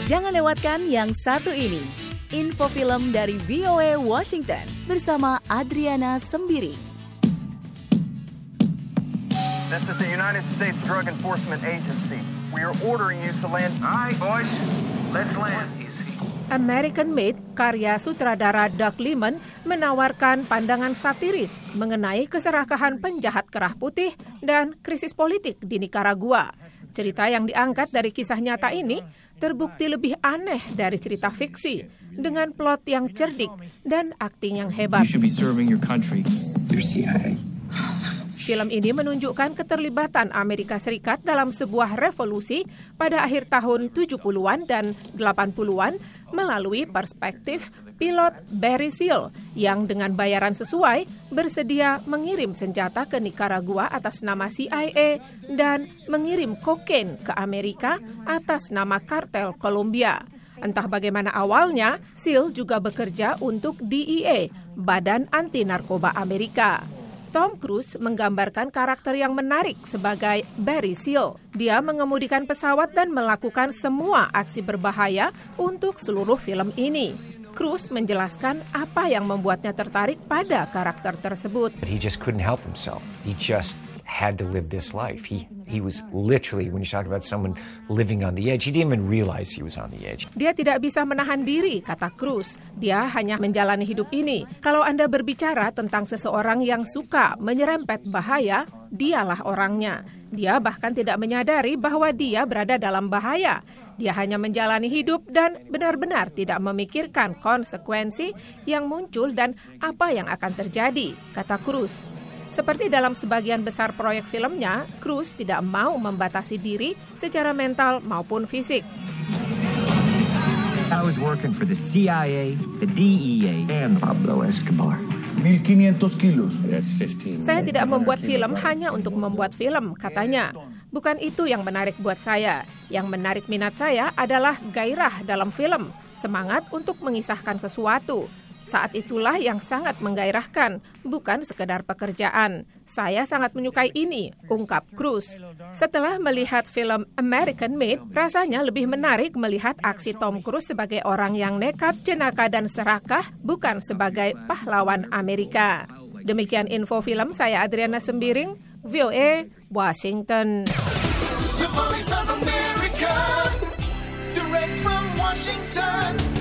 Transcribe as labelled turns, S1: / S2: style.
S1: Jangan lewatkan yang satu ini. Info film dari VOA Washington bersama Adriana Sembiring.
S2: This is the United States Drug Enforcement Agency. We are ordering you to land. All right, boys, let's land.
S3: American Made, karya sutradara Doug Liman, menawarkan pandangan satiris mengenai keserakahan penjahat kerah putih dan krisis politik di Nicaragua. Cerita yang diangkat dari kisah nyata ini terbukti lebih aneh dari cerita fiksi, dengan plot yang cerdik dan akting yang hebat. Film ini menunjukkan keterlibatan Amerika Serikat dalam sebuah revolusi pada akhir tahun 70-an dan 80-an melalui perspektif pilot Barry Seal yang dengan bayaran sesuai bersedia mengirim senjata ke Nicaragua atas nama CIA dan mengirim kokain ke Amerika atas nama kartel Colombia. Entah bagaimana awalnya, Seal juga bekerja untuk DEA, Badan Anti Narkoba Amerika. Tom Cruise menggambarkan karakter yang menarik sebagai Barry Seal. Dia mengemudikan pesawat dan melakukan semua aksi berbahaya untuk seluruh film ini. Cruise menjelaskan apa yang membuatnya tertarik pada karakter tersebut.
S4: He just couldn't help himself. He just had to live this life. He was literally, when you talk about someone living on the edge, he didn't even realize he was on the edge.
S3: Dia tidak bisa menahan diri, kata Cruise. Dia hanya menjalani hidup ini. Kalau Anda berbicara tentang seseorang yang suka menyerempet bahaya, dialah orangnya. Dia bahkan tidak menyadari bahwa dia berada dalam bahaya. Dia hanya menjalani hidup dan benar-benar tidak memikirkan konsekuensi yang muncul dan apa yang akan terjadi, kata Cruise. Seperti dalam sebagian besar proyek filmnya, Cruise tidak mau membatasi diri secara mental maupun fisik.
S5: I was working for the CIA, the DEA, and Pablo Escobar.
S6: 1.500 kilos.
S3: Saya tidak membuat film hanya untuk membuat film, katanya. Bukan itu yang menarik buat saya. Yang menarik minat saya adalah gairah dalam film, semangat untuk mengisahkan sesuatu. Saat itulah yang sangat menggairahkan, bukan sekedar pekerjaan. Saya sangat menyukai ini, ungkap Cruise. Setelah melihat film American Made, rasanya lebih menarik melihat aksi Tom Cruise sebagai orang yang nekat, jenaka, dan serakah, bukan sebagai pahlawan Amerika. Demikian info film, saya Adriana Sembiring, VOA, Washington.
S7: The Voice of America, direct from Washington.